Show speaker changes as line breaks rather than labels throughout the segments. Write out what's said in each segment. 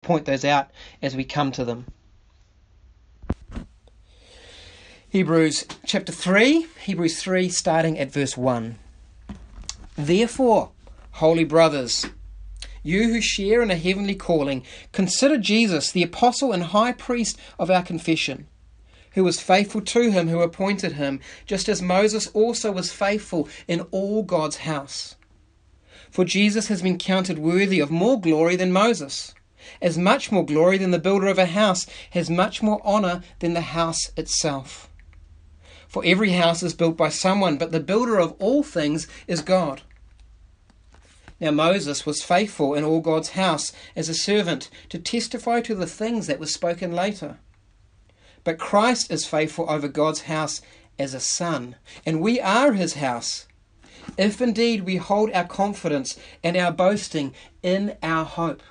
point those out as we come to them. Hebrews chapter 3, Hebrews 3, starting at verse 1. Therefore, holy brothers, you who share in a heavenly calling, consider Jesus, the apostle and high priest of our confession, who was faithful to him who appointed him, just as Moses also was faithful in all God's house. For Jesus has been counted worthy of more glory than Moses, as much more glory than the builder of a house has much more honour than the house itself. For every house is built by someone, but the builder of all things is God. Now Moses was faithful in all God's house as a servant to testify to the things that were spoken later. But Christ is faithful over God's house as a son, and we are his house, if indeed we hold our confidence and our boasting in our hope.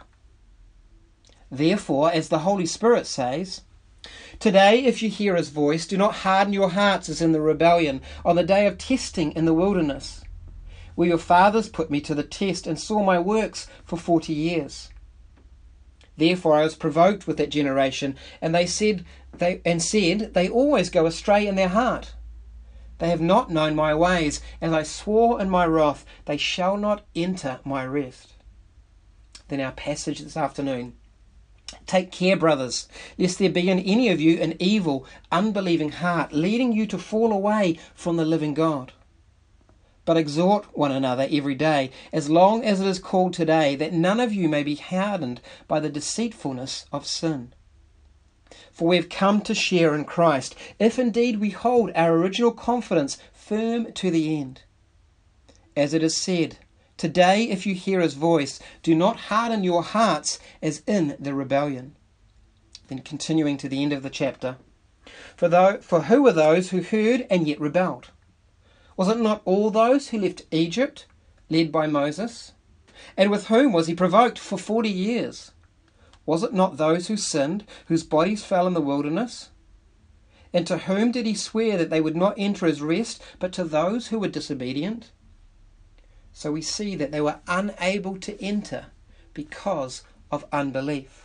Therefore, as the Holy Spirit says, today, if you hear his voice, do not harden your hearts as in the rebellion on the day of testing in the wilderness, where your fathers put me to the test and saw my works for 40 years. Therefore I was provoked with that generation, and they said, they always go astray in their heart. They have not known my ways, as I swore in my wrath, they shall not enter my rest. Then our passage this afternoon. Take care, brothers, lest there be in any of you an evil, unbelieving heart, leading you to fall away from the living God. But exhort one another every day, as long as it is called today, that none of you may be hardened by the deceitfulness of sin. For we have come to share in Christ, if indeed we hold our original confidence firm to the end. As it is said, today, if you hear his voice, do not harden your hearts as in the rebellion. Then continuing to the end of the chapter. For who were those who heard and yet rebelled? Was it not all those who left Egypt, led by Moses? And with whom was he provoked for 40 years? Was it not those who sinned, whose bodies fell in the wilderness? And to whom did he swear that they would not enter his rest, but to those who were disobedient? So we see that they were unable to enter because of unbelief.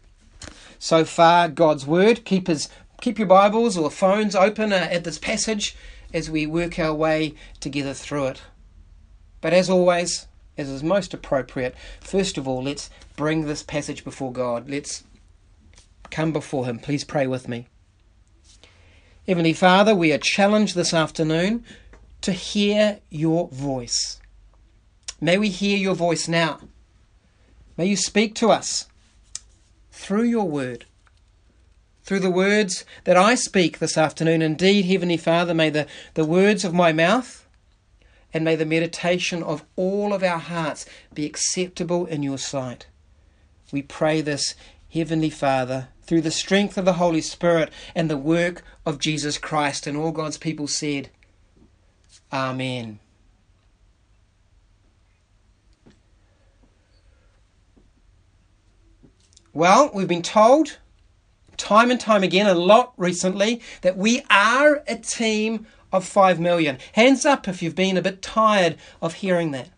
So far, God's word. Keep your Bibles or phones open at this passage as we work our way together through it. But as always, as is most appropriate, first of all, let's bring this passage before God. Let's come before him. Please pray with me. Heavenly Father, we are challenged this afternoon to hear your voice. May we hear your voice now. May you speak to us through your word, through the words that I speak this afternoon. Indeed, Heavenly Father, may the words of my mouth and may the meditation of all of our hearts be acceptable in your sight. We pray this, Heavenly Father, through the strength of the Holy Spirit and the work of Jesus Christ. And all God's people said, Amen. Well, we've been told time and time again, a lot recently, that we are a team of 5 million. Hands up if you've been a bit tired of hearing that.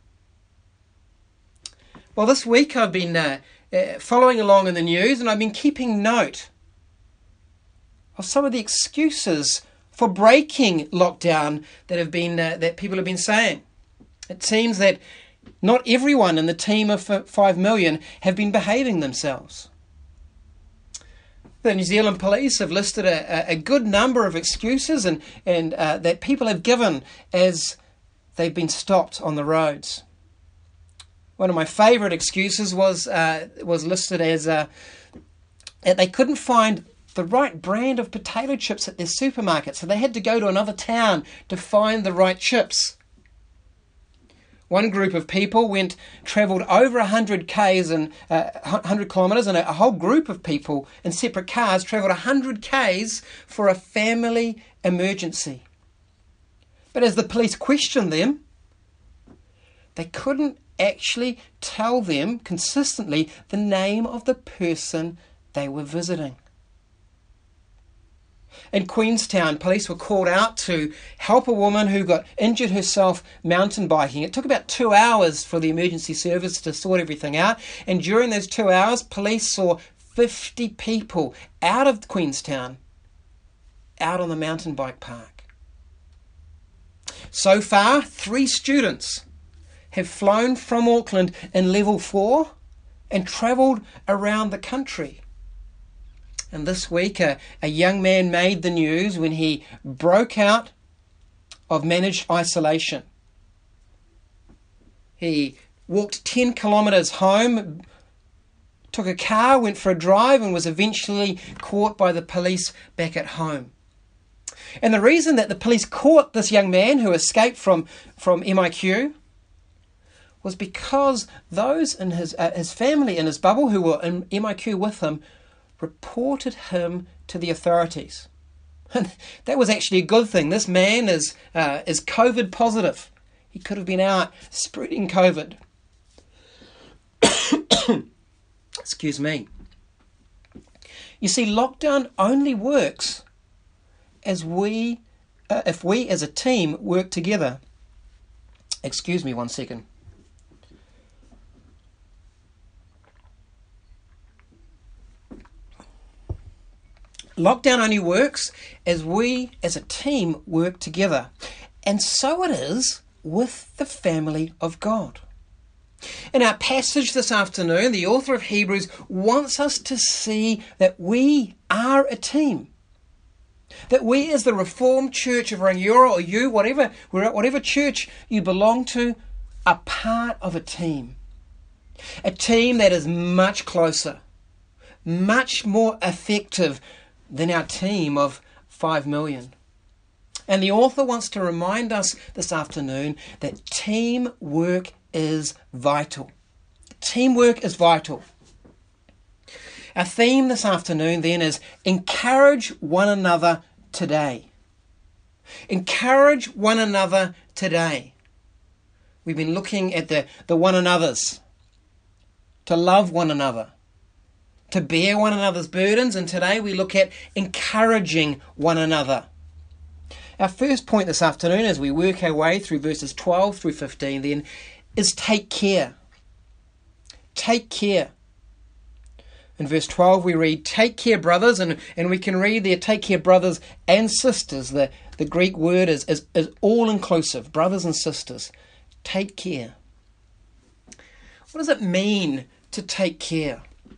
Well, this week I've been following along in the news, and I've been keeping note of some of the excuses for breaking lockdown that people have been saying. It seems that not everyone in the team of 5 million have been behaving themselves. The New Zealand police have listed a good number of excuses and that people have given as they've been stopped on the roads. One of my favourite excuses was listed as that they couldn't find the right brand of potato chips at their supermarket, so they had to go to another town to find the right chips. One group of people travelled over 100 k's and 100 kilometres, and a whole group of people in separate cars travelled 100 k's for a family emergency. But as the police questioned them, they couldn't actually tell them consistently the name of the person they were visiting. In Queenstown, police were called out to help a woman who got injured herself mountain biking. It took about 2 hours for the emergency service to sort everything out. And during those 2 hours, police saw 50 people out of Queenstown, out on the mountain bike park. So far, 3 students have flown from Auckland in level 4 and travelled around the country. And this week, a young man made the news when he broke out of managed isolation. He walked 10 kilometres home, took a car, went for a drive, and was eventually caught by the police back at home. And the reason that the police caught this young man who escaped from MIQ was because those in his family, in his bubble, who were in MIQ with him, reported him to the authorities. And that was actually a good thing. This man is COVID positive. He could have been out spreading COVID. Excuse me. You see, lockdown only works if we as a team work together. Excuse me 1 second. Lockdown only works as we as a team work together. And so it is with the family of God. In our passage this afternoon, the author of Hebrews wants us to see that we are a team. That we as the Reformed Church of Rangiora, or you, whatever church you belong to, are part of a team. A team that is much closer, much more effective than our team of 5 million. And the author wants to remind us this afternoon that teamwork is vital. Teamwork is vital. Our theme this afternoon then is encourage one another today. Encourage one another today. We've been looking at the one another's. To love one another. To bear one another's burdens, and today we look at encouraging one another. Our first point this afternoon, as we work our way through verses 12 through 15 then, is take care. Take care. In verse 12 we read, take care, brothers, and we can read there, take care, brothers and sisters. The Greek word is all-inclusive, brothers and sisters. Take care. What does it mean to take care?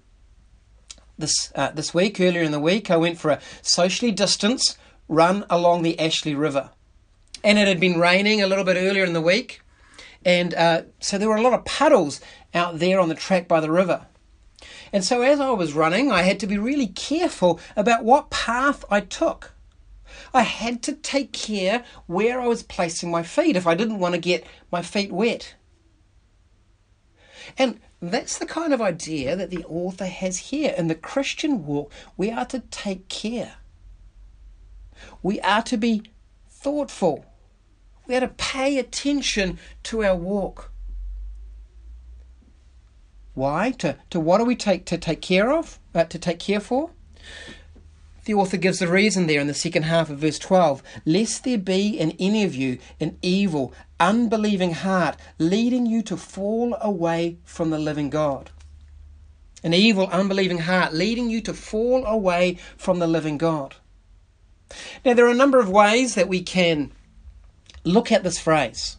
This week, earlier in the week, I went for a socially distanced run along the Ashley River. And it had been raining a little bit earlier in the week. And so there were a lot of puddles out there on the track by the river. And so as I was running, I had to be really careful about what path I took. I had to take care where I was placing my feet if I didn't want to get my feet wet. And that's the kind of idea that the author has here. In the Christian walk, we are to take care. We are to be thoughtful. We are to pay attention to our walk. Why? To what do we take care of? To take care for? The author gives the reason there in the second half of verse 12. Lest there be in any of you an evil, unbelieving heart, leading you to fall away from the living God. An evil, unbelieving heart, leading you to fall away from the living God. Now, there are a number of ways that we can look at this phrase.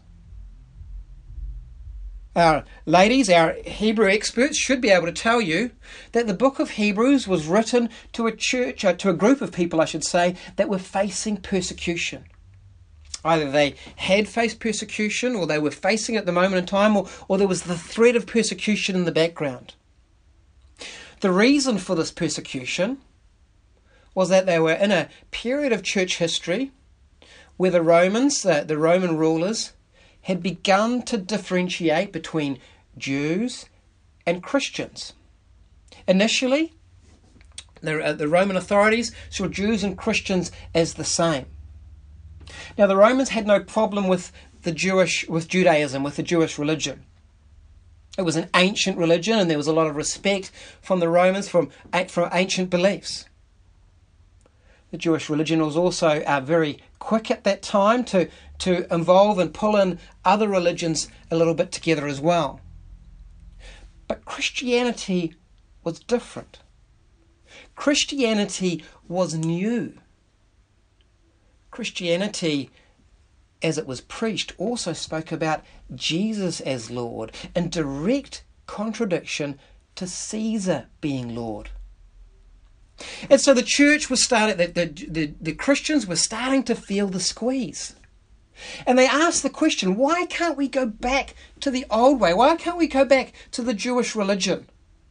Our ladies, our Hebrew experts should be able to tell you that the book of Hebrews was written to a church, to a group of people, I should say, that were facing persecution. Either they had faced persecution, or they were facing it at the moment in time, or there was the threat of persecution in the background. The reason for this persecution was that they were in a period of church history where the Romans, the Roman rulers, had begun to differentiate between Jews and Christians. Initially, the Roman authorities saw Jews and Christians as the same. Now, the Romans had no problem with Judaism, with the Jewish religion. It was an ancient religion, and there was a lot of respect from the Romans for ancient beliefs. The Jewish religion was also very quick at that time to involve and pull in other religions a little bit together as well. But Christianity was different. Christianity was new. Christianity, as it was preached, also spoke about Jesus as Lord, in direct contradiction to Caesar being Lord. And so the church was starting, the Christians were starting to feel the squeeze. And they asked the question, why can't we go back to the old way? Why can't we go back to the Jewish religion?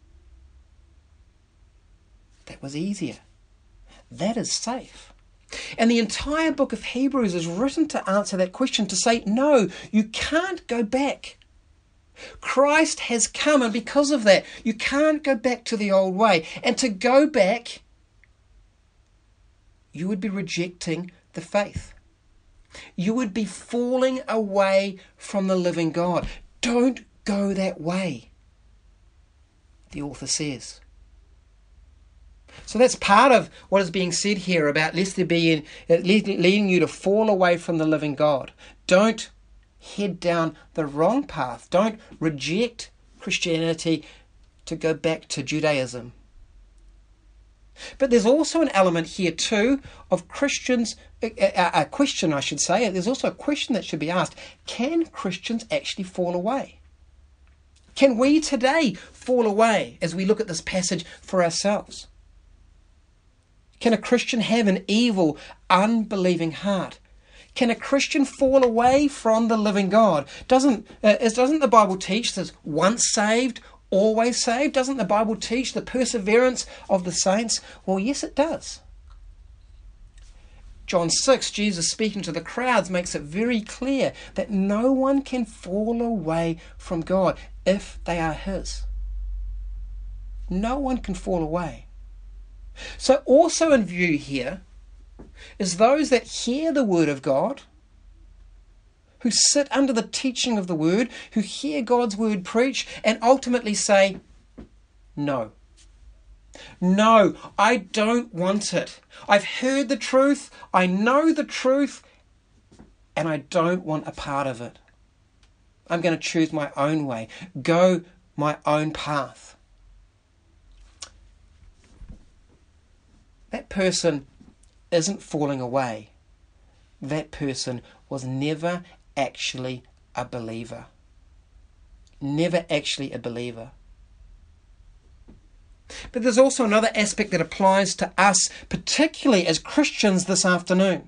That was easier. That is safe. And the entire book of Hebrews is written to answer that question, to say, no, you can't go back. Christ has come, and because of that, you can't go back to the old way. And to go back, you would be rejecting the faith. You would be falling away from the living God. Don't go that way, the author says. So that's part of what is being said here about lest there be leading you to fall away from the living God. Don't head down the wrong path. Don't reject Christianity to go back to Judaism. But there's also an element here too of Christians, a question I should say, there's also a question that should be asked. Can Christians actually fall away? Can we today fall away as we look at this passage for ourselves? Can a Christian have an evil, unbelieving heart? Can a Christian fall away from the living God? Doesn't the Bible teach this once saved, always saved? Doesn't the Bible teach the perseverance of the saints? Well, yes, it does. John 6, Jesus speaking to the crowds makes it very clear that no one can fall away from God if they are His. No one can fall away. So also in view here is those that hear the word of God, who sit under the teaching of the word, who hear God's word preached, and ultimately say, no. No, I don't want it. I've heard the truth, I know the truth, and I don't want a part of it. I'm going to choose my own way, go my own path. That person isn't falling away. That person was never actually a believer. Never actually a believer. But there's also another aspect that applies to us, particularly as Christians this afternoon.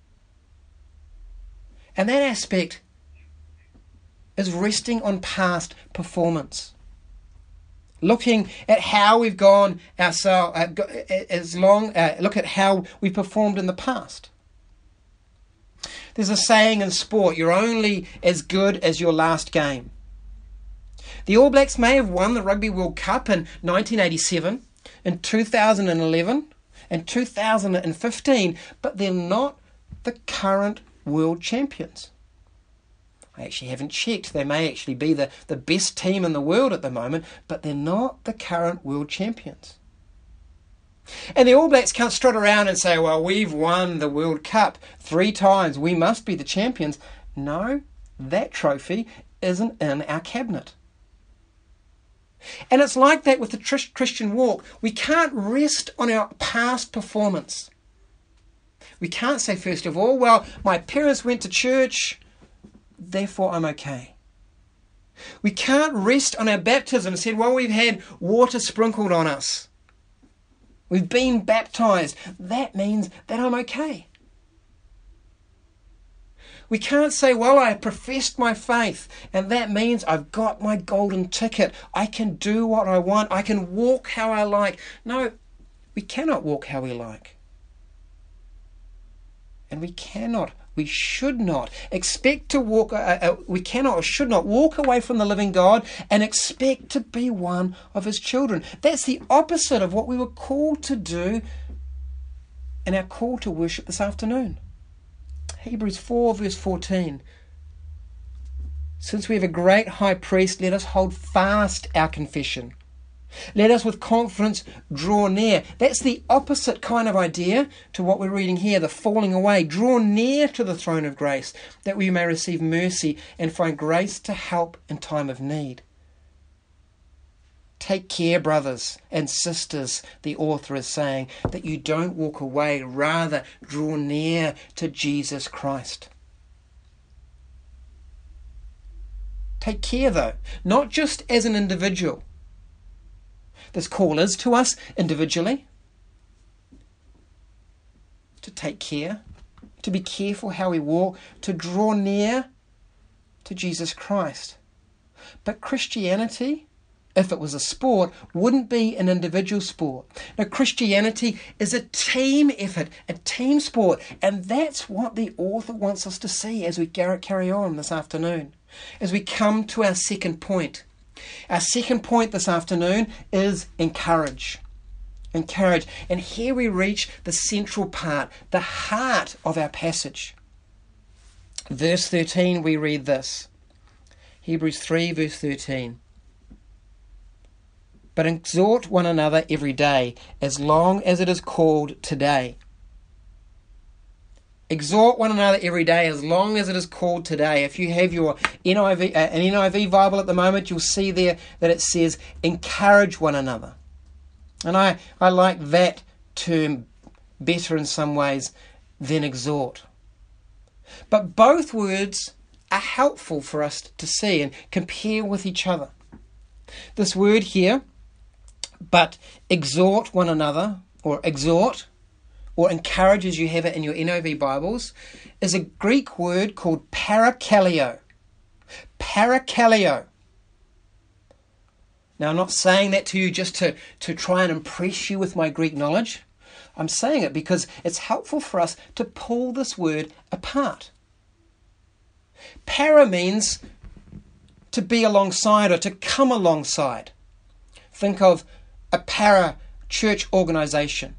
And that aspect is resting on past performance. Looking at how we've gone ourselves, look at how we performed in the past. There's a saying in sport, you're only as good as your last game. The All Blacks may have won the Rugby World Cup in 1987, in 2011, and 2015, but they're not the current world champions. I actually haven't checked. They may actually be the best team in the world at the moment, but they're not the current world champions. And the All Blacks can't strut around and say, well, we've won the World Cup 3 times, we must be the champions. No, that trophy isn't in our cabinet. And it's like that with the Christian walk. We can't rest on our past performance. We can't say, first of all, well, my parents went to church, therefore I'm okay. We can't rest on our baptism and say, well, we've had water sprinkled on us. We've been baptized. That means that I'm okay. We can't say, well, I professed my faith, and that means I've got my golden ticket. I can do what I want. I can walk how I like. No, we cannot walk how we like. And we should not expect to walk, we cannot or should not walk away from the living God and expect to be one of His children. That's the opposite of what we were called to do in our call to worship this afternoon. Hebrews 4 verse 14. Since we have a great high priest, let us hold fast our confession. Let us with confidence draw near. That's the opposite kind of idea to what we're reading here, the falling away. Draw near to the throne of grace, that we may receive mercy and find grace to help in time of need. Take care, brothers and sisters, the author is saying, that you don't walk away. Rather, draw near to Jesus Christ. Take care, though, not just as an individual. This call is to us individually to take care, to be careful how we walk, to draw near to Jesus Christ. But Christianity, if it was a sport, wouldn't be an individual sport. Now, Christianity is a team effort, a team sport, and that's what the author wants us to see as we carry on this afternoon, as we come to our second point. Our second point this afternoon is encourage. Encourage. And here we reach the central part, the heart of our passage. Verse 13, we read this. Hebrews 3, verse 13. But exhort one another every day, as long as it is called today. Exhort one another every day, as long as it is called today. If you have your NIV, an NIV Bible at the moment, you'll see there that it says, encourage one another. And I like that term better in some ways than exhort. But both words are helpful for us to see and compare with each other. This word here, but exhort one another, or exhort, or encourage as you have it in your NIV Bibles, is a Greek word called parakaleo. Parakaleo. Now, I'm not saying that to you just to try and impress you with my Greek knowledge. I'm saying it because it's helpful for us to pull this word apart. Para means to be alongside or to come alongside. Think of a para-church organisation.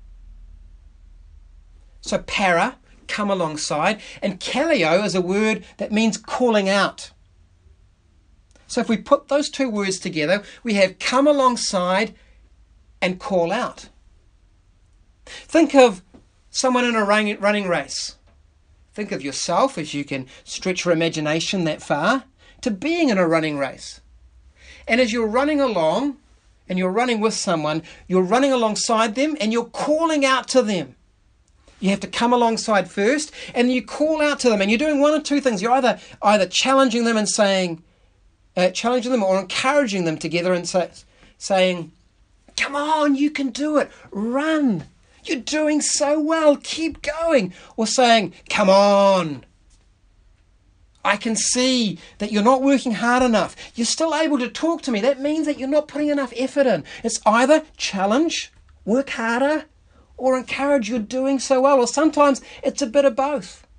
So para, come alongside, and kaleo is a word that means calling out. So if we put those two words together, we have come alongside and call out. Think of someone in a running race. Think of yourself, if you can stretch your imagination that far, to being in a running race. And as you're running along, and you're running with someone, you're running alongside them and you're calling out to them. You have to come alongside first, and you call out to them, and you're doing one or two things. You're either challenging them and saying, challenging them or encouraging them together and saying, come on, you can do it, run, you're doing so well, keep going. Or saying, come on, I can see that you're not working hard enough. You're still able to talk to me. That means that you're not putting enough effort in. It's either challenge, work harder, or encourage, you're doing so well. Or sometimes it's a bit of both.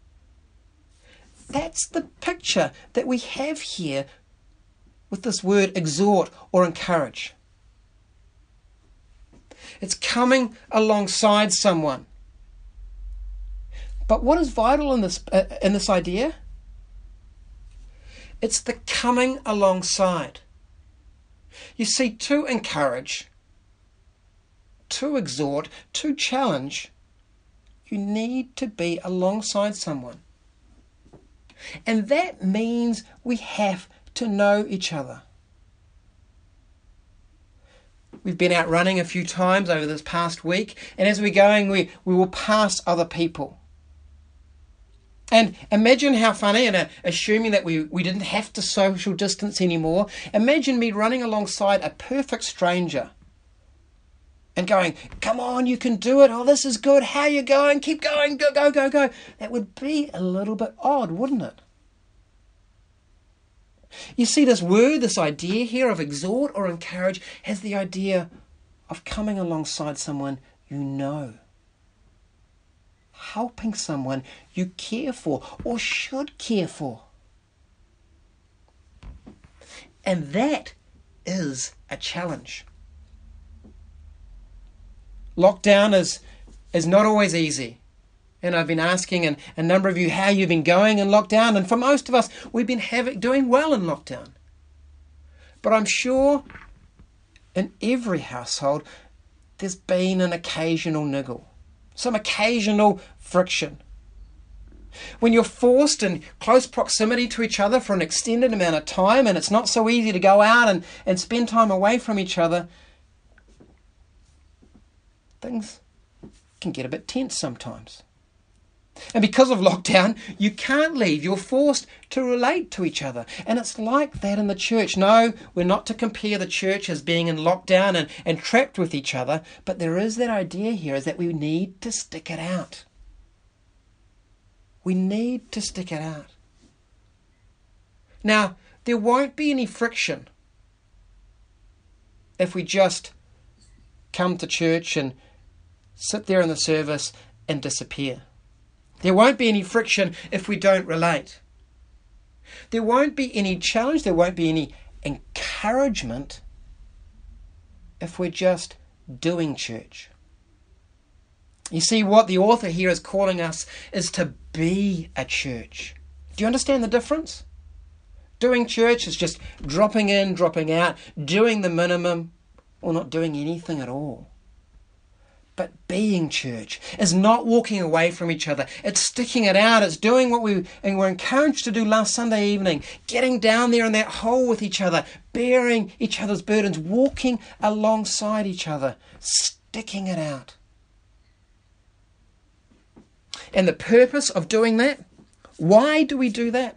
That's the picture that we have here with this word exhort or encourage. It's coming alongside someone. But what is vital in this idea? It's the coming alongside. You see, to encourage, to exhort, to challenge, you need to be alongside someone. And that means we have to know each other. We've been out running a few times over this past week, and as we're going, we will pass other people. And imagine how funny, and assuming that we didn't have to social distance anymore, imagine me running alongside a perfect stranger and going, come on, you can do it. Oh, this is good. How are you going? Keep going. Go, go, go, go. That would be a little bit odd, wouldn't it? You see, this word, this idea here of exhort or encourage has the idea of coming alongside someone you know. Helping someone you care for or should care for. And that is a challenge. Lockdown is not always easy. And I've been asking a number of you how you've been going in lockdown. And for most of us, we've been doing well in lockdown. But I'm sure in every household, there's been an occasional niggle, some occasional friction. When you're forced in close proximity to each other for an extended amount of time, and it's not so easy to go out and spend time away from each other, things can get a bit tense sometimes. And because of lockdown, you can't leave. You're forced to relate to each other. And it's like that in the church. No, we're not to compare the church as being in lockdown and trapped with each other. But there is that idea here is that we need to stick it out. We need to stick it out. Now, there won't be any friction if we just come to church and sit there in the service and disappear. There won't be any friction if we don't relate. There won't be any challenge, there won't be any encouragement if we're just doing church. You see, what the author here is calling us is to be a church. Do you understand the difference? Doing church is just dropping in, dropping out, doing the minimum, or not doing anything at all. But being church is not walking away from each other. It's sticking it out. It's doing what we were encouraged to do last Sunday evening. Getting down there in that hole with each other. Bearing each other's burdens. Walking alongside each other. Sticking it out. And the purpose of doing that? Why do we do that?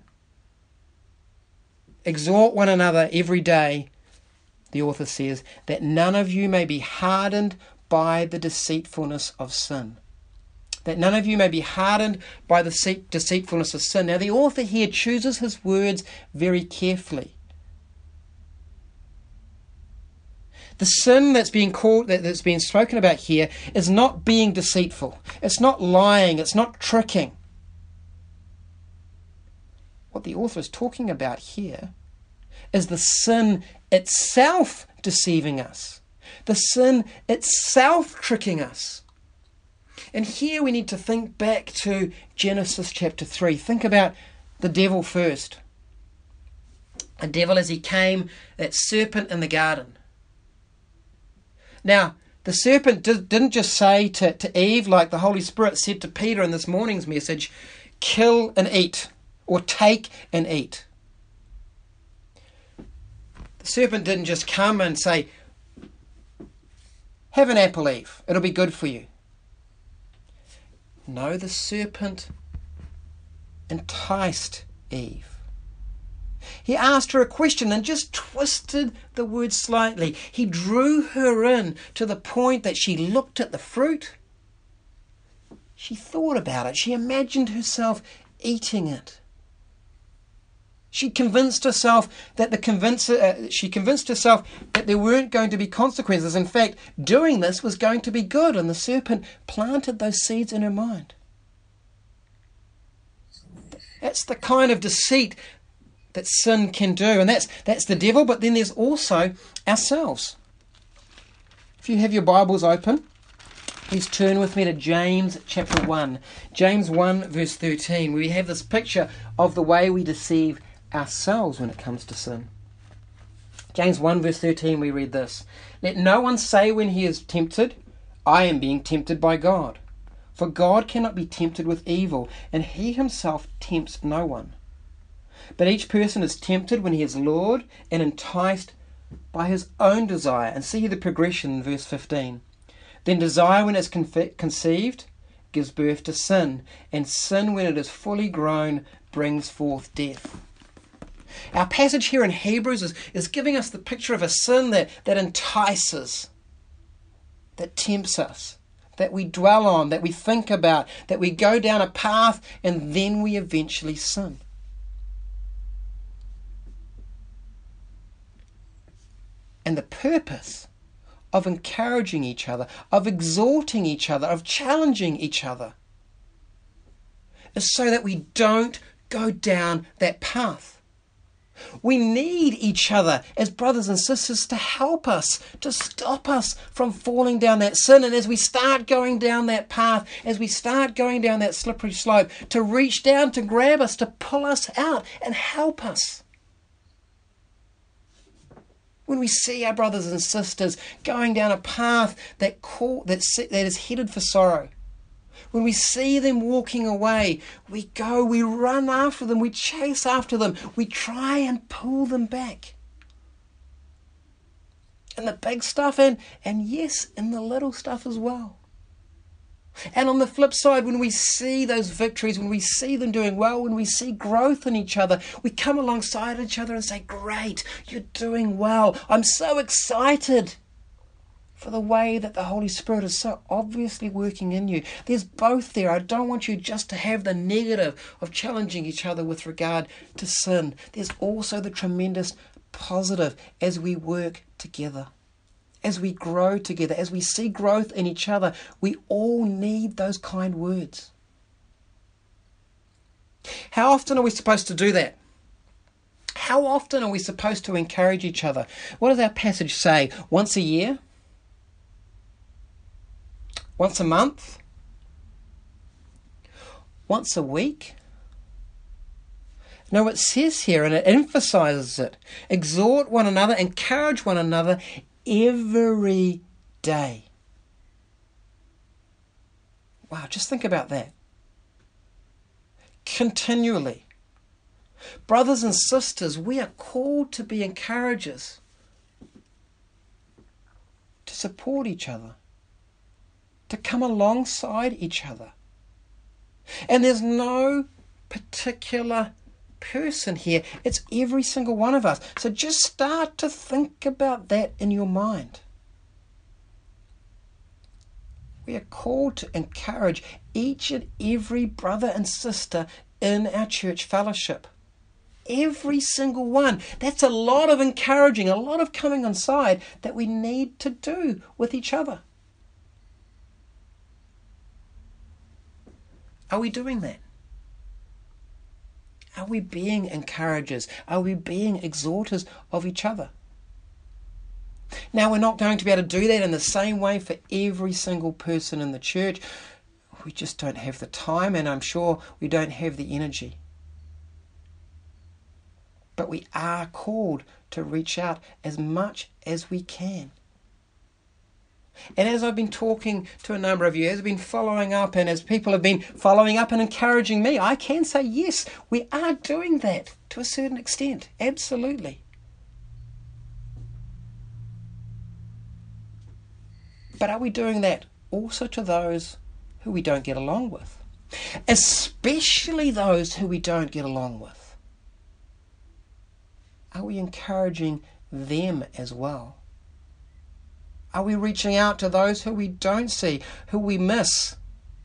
Exhort one another every day, the author says, that none of you may be hardened by the deceitfulness of sin. That none of you may be hardened by the deceitfulness of sin. Now the author here chooses his words very carefully. The sin that's being spoken about here is not being deceitful. It's not lying. It's not tricking. What the author is talking about here is the sin itself deceiving us. The sin itself tricking us. And here we need to think back to Genesis chapter 3. Think about the devil first. The devil as he came, that serpent in the garden. Now, the serpent didn't just say to Eve, like the Holy Spirit said to Peter in this morning's message, kill and eat, or take and eat. The serpent didn't just come and say, have an apple, Eve. It'll be good for you. No, the serpent enticed Eve. He asked her a question and just twisted the word slightly. He drew her in to the point that she looked at the fruit. She thought about it. She imagined herself eating it. She convinced herself that there weren't going to be consequences. In fact, doing this was going to be good, and the serpent planted those seeds in her mind. That's the kind of deceit that sin can do, and that's the devil. But then there's also ourselves. If you have your Bibles open, please turn with me to James chapter 1. James 1 verse 13, where we have this picture of the way we deceive ourselves when it comes to sin. James 1 verse 13, we read this: let no one say when he is tempted, I am being tempted by God. For God cannot be tempted with evil, and he himself tempts no one. But each person is tempted when he is lured and enticed by his own desire. And see the progression in verse 15. Then desire, when it is conceived, gives birth to sin, and sin, when it is fully grown, brings forth death. Our passage here in Hebrews is giving us the picture of a sin that entices, that tempts us, that we dwell on, that we think about, that we go down a path and then we eventually sin. And the purpose of encouraging each other, of exhorting each other, of challenging each other is so that we don't go down that path. We need each other as brothers and sisters to help us, to stop us from falling down that sin. And as we start going down that path, as we start going down that slippery slope, to reach down, to grab us, to pull us out and help us. When we see our brothers and sisters going down a path that is headed for sorrow, when we see them walking away, we run after them, we chase after them, we try and pull them back. And the big stuff, and yes, in the little stuff as well. And on the flip side, when we see those victories, when we see them doing well, when we see growth in each other, we come alongside each other and say, great, you're doing well. I'm so excited for the way that the Holy Spirit is so obviously working in you. There's both there. I don't want you just to have the negative of challenging each other with regard to sin. There's also the tremendous positive as we work together. As we grow together, as we see growth in each other, we all need those kind words. How often are we supposed to do that? How often are we supposed to encourage each other? What does our passage say? Once a year? Once a month? Once a week? No, it says here, and it emphasizes it. Exhort one another, encourage one another every day. Wow, just think about that. Continually. Brothers and sisters, we are called to be encouragers, to support each other, to come alongside each other. And there's no particular person here. It's every single one of us. So just start to think about that in your mind. We are called to encourage each and every brother and sister in our church fellowship. Every single one. That's a lot of encouraging, a lot of coming on side that we need to do with each other. Are we doing that? Are we being encouragers? Are we being exhorters of each other? Now, we're not going to be able to do that in the same way for every single person in the church. We just don't have the time, and I'm sure we don't have the energy. But we are called to reach out as much as we can. And as I've been talking to a number of you, as I've been following up, and as people have been following up and encouraging me, I can say, yes, we are doing that to a certain extent. Absolutely. But are we doing that also to those who we don't get along with? Especially those who we don't get along with. Are we encouraging them as well? Are we reaching out to those who we don't see, who we miss?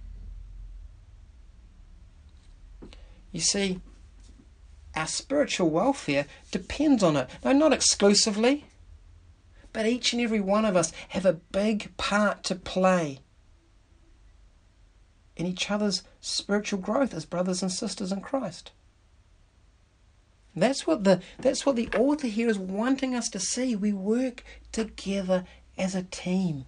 You see, our spiritual welfare depends on it. No, not exclusively, but each and every one of us have a big part to play in each other's spiritual growth as brothers and sisters in Christ. That's what the author here is wanting us to see. We work together as a team.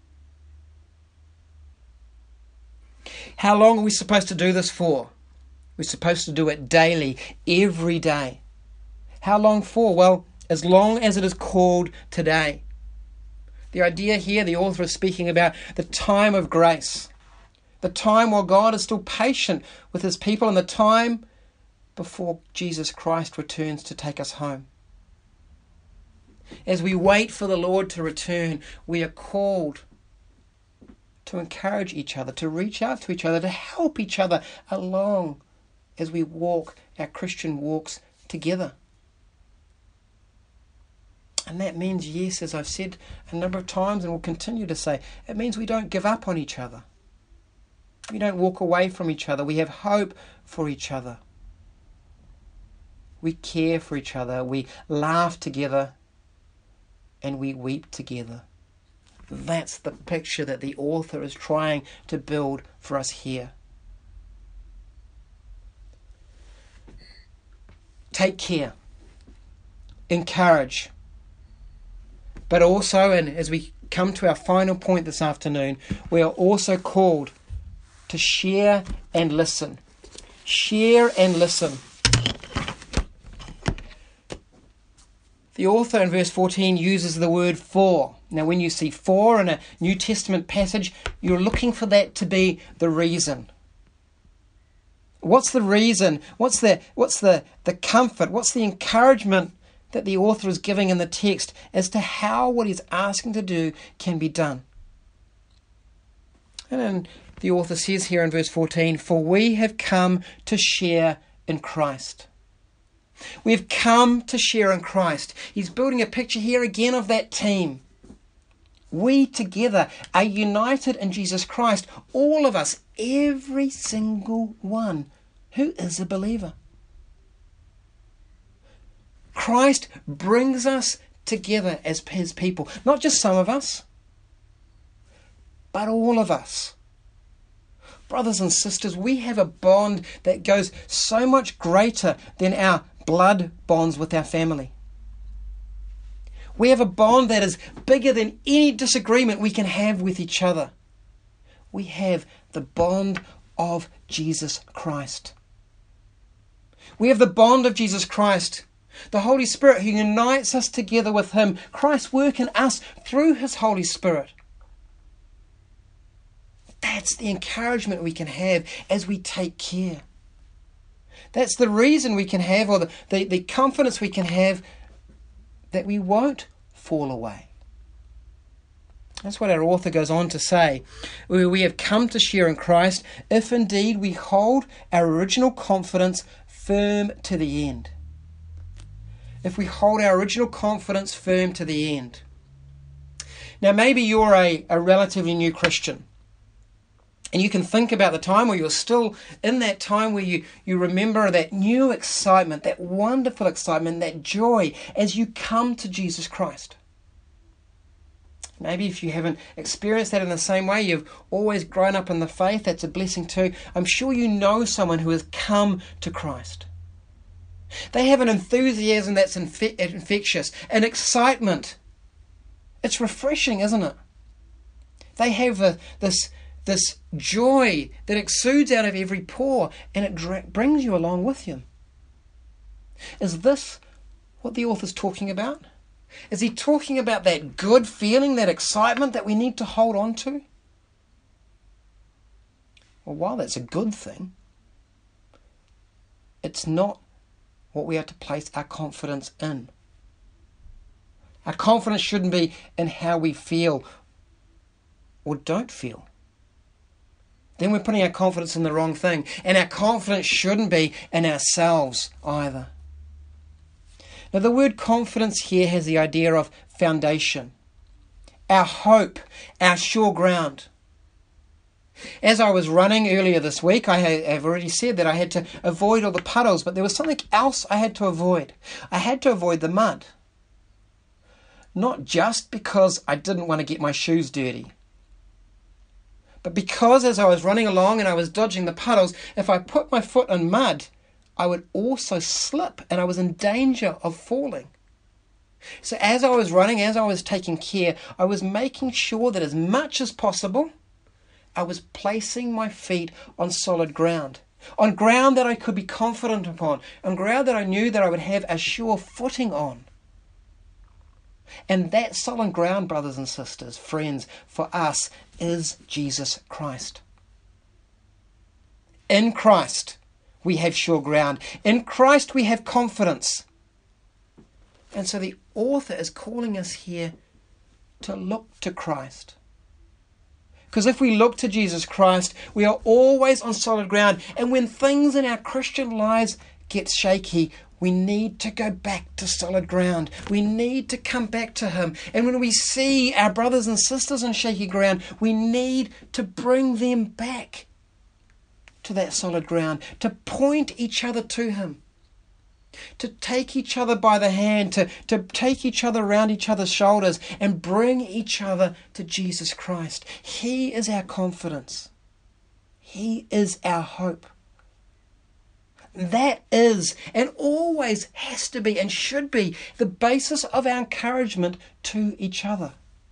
How long are we supposed to do this for? We're supposed to do it daily, every day. How long for? Well, as long as it is called today. The idea here, the author is speaking about the time of grace. The time while God is still patient with his people, and the time before Jesus Christ returns to take us home. As we wait for the Lord to return, we are called to encourage each other, to reach out to each other, to help each other along as we walk our Christian walks together. And that means, yes, as I've said a number of times and will continue to say, it means we don't give up on each other. We don't walk away from each other. We have hope for each other. We care for each other. We laugh together. And we weep together. That's the picture that the author is trying to build for us here. Take care. Encourage. But also, and as we come to our final point this afternoon, we are also called to share and listen. Share and listen. The author in verse 14 uses the word for. Now when you see for in a New Testament passage, you're looking for that to be the reason. What's the reason? What's the comfort? What's the encouragement that the author is giving in the text as to how what he's asking to do can be done? And then the author says here in verse 14, for we have come to share in Christ. We've come to share in Christ. He's building a picture here again of that team. We together are united in Jesus Christ. All of us, every single one who is a believer. Christ brings us together as his people. Not just some of us, but all of us. Brothers and sisters, we have a bond that goes so much greater than our blood bonds with our family. We have a bond that is bigger than any disagreement we can have with each other. We have the bond of Jesus Christ. We have the bond of Jesus Christ, the Holy Spirit who unites us together with him. Christ's work in us through his Holy Spirit. That's the encouragement we can have as we take care. That's the reason we can have, or the confidence we can have that we won't fall away. That's what our author goes on to say. We have come to share in Christ if indeed we hold our original confidence firm to the end. If we hold our original confidence firm to the end. Now maybe you're a relatively new Christian. And you can think about the time where you're still in that time where you remember that new excitement, that wonderful excitement, that joy as you come to Jesus Christ. Maybe if you haven't experienced that in the same way, you've always grown up in the faith, that's a blessing too. I'm sure you know someone who has come to Christ. They have an enthusiasm that's infectious, an excitement. It's refreshing, isn't it? They have this joy that exudes out of every pore, and it brings you along with you. Is this what the author's talking about? Is he talking about that good feeling, that excitement that we need to hold on to? Well, while that's a good thing, it's not what we are to place our confidence in. Our confidence shouldn't be in how we feel or don't feel. Then we're putting our confidence in the wrong thing. And our confidence shouldn't be in ourselves either. Now the word confidence here has the idea of foundation. Our hope, our sure ground. As I was running earlier this week, I have already said that I had to avoid all the puddles, but there was something else I had to avoid. I had to avoid the mud. Not just because I didn't want to get my shoes dirty, but because as I was running along and I was dodging the puddles, if I put my foot in mud, I would also slip and I was in danger of falling. So as I was running, as I was taking care, I was making sure that as much as possible, I was placing my feet on solid ground. On ground that I could be confident upon. On ground that I knew that I would have a sure footing on. And that solid ground, brothers and sisters, friends, for us is Jesus Christ. In Christ we have sure ground. In Christ we have confidence. And so the author is calling us here to look to Christ. Because if we look to Jesus Christ, we are always on solid ground. And when things in our Christian lives get shaky, we need to go back to solid ground. We need to come back to him. And when we see our brothers and sisters on shaky ground, we need to bring them back to that solid ground, to point each other to him, to take each other by the hand, to take each other around each other's shoulders and bring each other to Jesus Christ. He is our confidence. He is our hope. That is and always has to be and should be the basis of our encouragement to each other.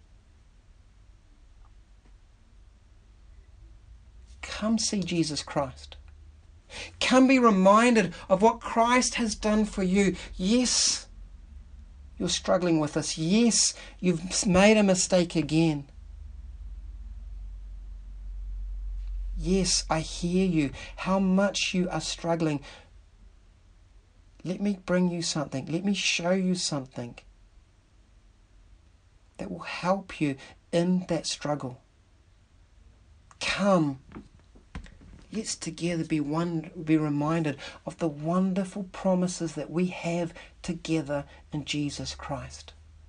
Come see Jesus Christ. Come be reminded of what Christ has done for you. Yes, you're struggling with this. Yes, you've made a mistake again. Yes, I hear you. How much you are struggling. Let me bring you something. Let me show you something that will help you in that struggle. Come. Let's together be reminded of the wonderful promises that we have together in Jesus Christ.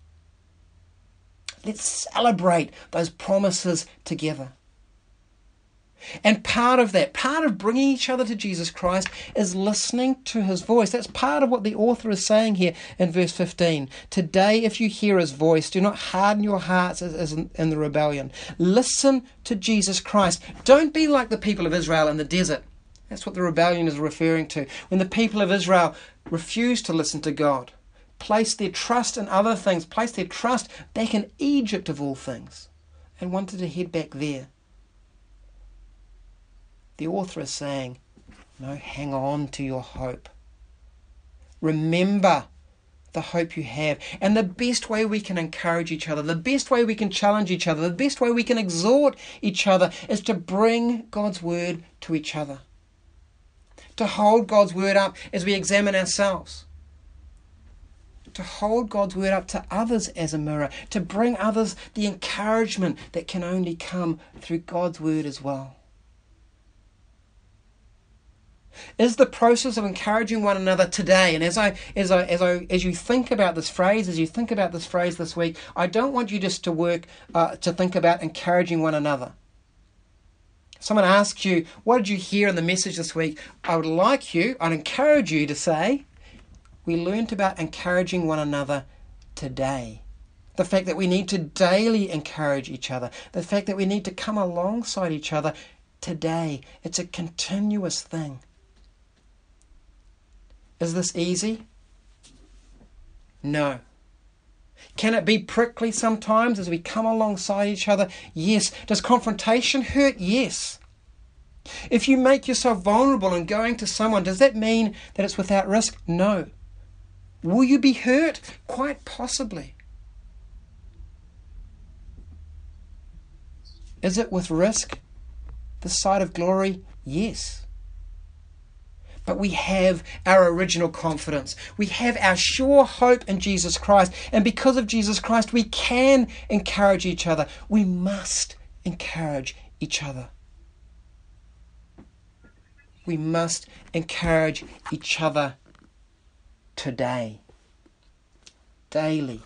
Let's celebrate those promises together. And part of bringing each other to Jesus Christ is listening to his voice. That's part of what the author is saying here in verse 15. Today, if you hear his voice, do not harden your hearts as in the rebellion. Listen to Jesus Christ. Don't be like the people of Israel in the desert. That's what the rebellion is referring to. When the people of Israel refused to listen to God, placed their trust in other things, placed their trust back in Egypt of all things, and wanted to head back there. The author is saying, no, hang on to your hope. Remember the hope you have. And the best way we can encourage each other, the best way we can challenge each other, the best way we can exhort each other is to bring God's word to each other. To hold God's word up as we examine ourselves. To hold God's word up to others as a mirror. To bring others the encouragement that can only come through God's word as well. Is the process of encouraging one another today, and as you think about this phrase, this week, I don't want you just to think about encouraging one another. Someone asks you, what did you hear in the message this week? I'd encourage you to say, we learnt about encouraging one another today. The fact that we need to daily encourage each other. The fact that we need to come alongside each other today. It's a continuous thing. Is this easy? No. Can it be prickly sometimes as we come alongside each other? Yes. Does confrontation hurt? Yes. If you make yourself vulnerable in going to someone, does that mean that it's without risk? No. Will you be hurt? Quite possibly. Is it with risk? The side of glory? Yes. But we have our original confidence. We have our sure hope in Jesus Christ. And because of Jesus Christ, we can encourage each other. We must encourage each other. We must encourage each other today. Daily.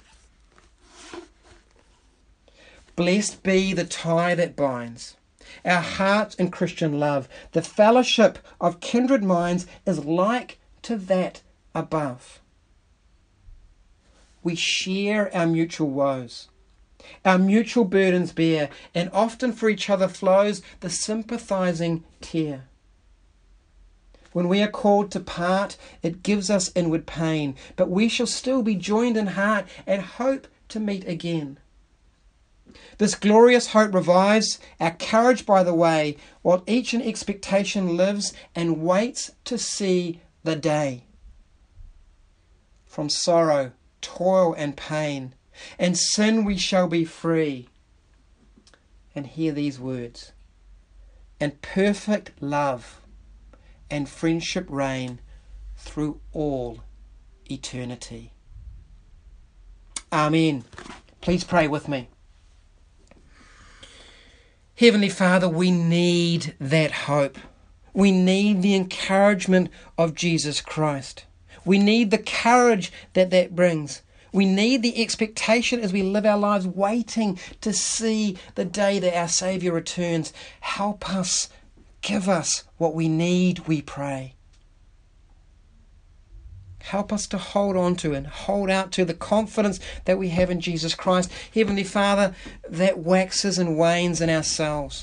Blessed be the tie that binds our hearts in Christian love. The fellowship of kindred minds is like to that above. We share our mutual woes, our mutual burdens bear, and often for each other flows the sympathizing tear. When we are called to part, it gives us inward pain, but we shall still be joined in heart and hope to meet again. This glorious hope revives our courage by the way, while each in expectation lives and waits to see the day. From sorrow, toil and pain, and sin we shall be free. And hear these words. And perfect love and friendship reign through all eternity. Amen. Please pray with me. Heavenly Father, we need that hope. We need the encouragement of Jesus Christ. We need the courage that brings. We need the expectation as we live our lives waiting to see the day that our Saviour returns. Help us, give us what we need, we pray. Help us to hold on to and hold out to the confidence that we have in Jesus Christ. Heavenly Father, that waxes and wanes in ourselves.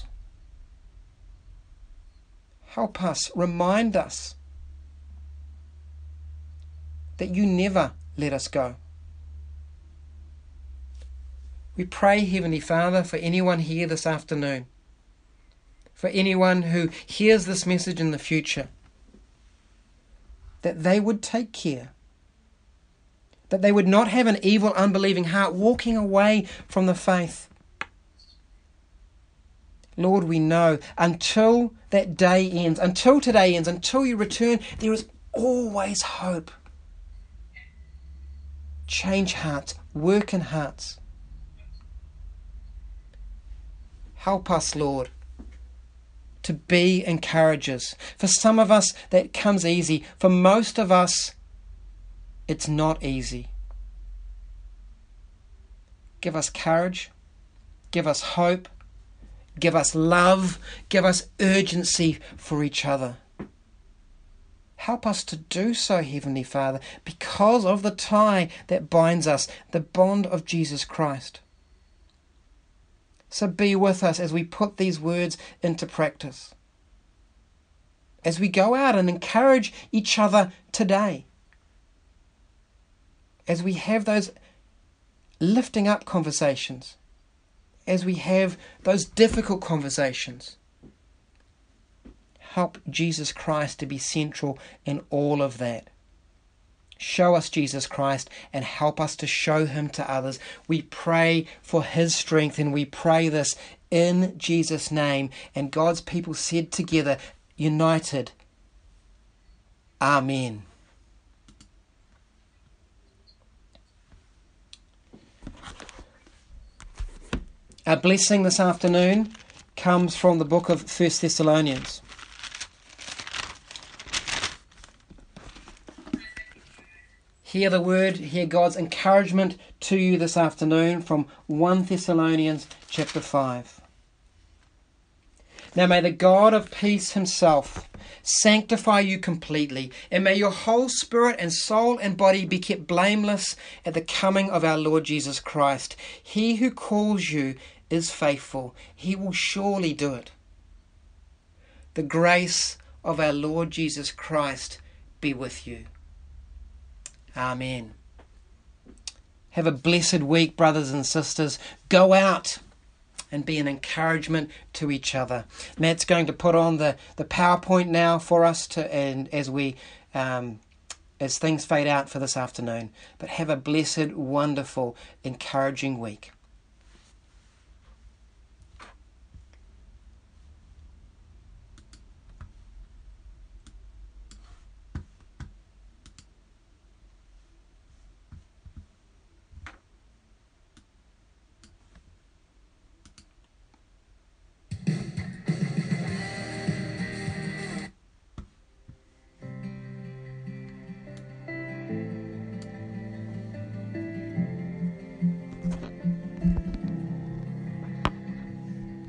Help us, remind us that you never let us go. We pray, Heavenly Father, for anyone here this afternoon, for anyone who hears this message in the future, that they would take care that they would not have an evil, unbelieving heart, walking away from the faith. Lord, we know until that day ends, until today ends, until you return, there is always hope. Change hearts, work in hearts. Help us, Lord, to be encouragers. For some of us, that comes easy. For most of us, it's not easy. Give us courage. Give us hope. Give us love. Give us urgency for each other. Help us to do so, Heavenly Father, because of the tie that binds us, the bond of Jesus Christ. So be with us as we put these words into practice. As we go out and encourage each other today. As we have those lifting up conversations. As we have those difficult conversations. Help Jesus Christ to be central in all of that. Show us Jesus Christ and help us to show him to others. We pray for his strength, and we pray this in Jesus' name. And God's people said together, united, Amen. Our blessing this afternoon comes from the book of 1 Thessalonians. Hear the word, hear God's encouragement to you this afternoon from 1 Thessalonians chapter 5. Now may the God of peace himself sanctify you completely, and may your whole spirit and soul and body be kept blameless at the coming of our Lord Jesus Christ. He who calls you is faithful. He will surely do it. The grace of our Lord Jesus Christ be with you. Amen. Have a blessed week, brothers and sisters. Go out and be an encouragement to each other. Matt's going to put on the PowerPoint now for us and as things fade out for this afternoon. But have a blessed, wonderful, encouraging week.